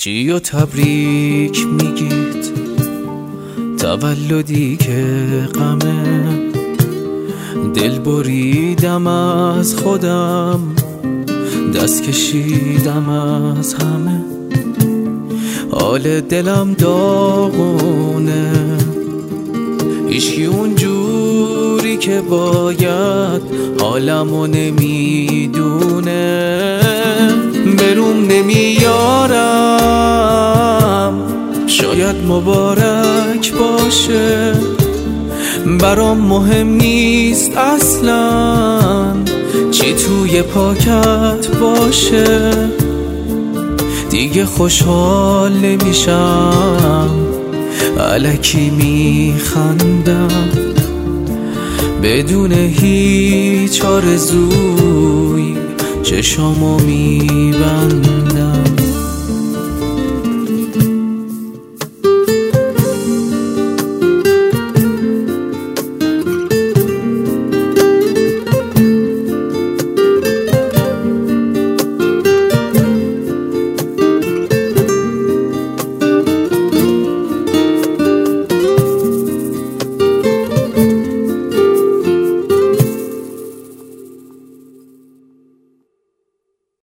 چی و تبریک میگید تولدی که غمه، دل بریدم از خودم، دست کشیدم از همه، حال دلم داغونه، هیچکی اونجوری که باید حالمو نمیدونه، بروم نمیارم، شاید مبارک باشه، برام مهم نیست اصلا چی توی پاکت باشه، دیگه خوشحال نمیشم، الکی میخندم بدون هیچ آرزویی، چشامو میبندم.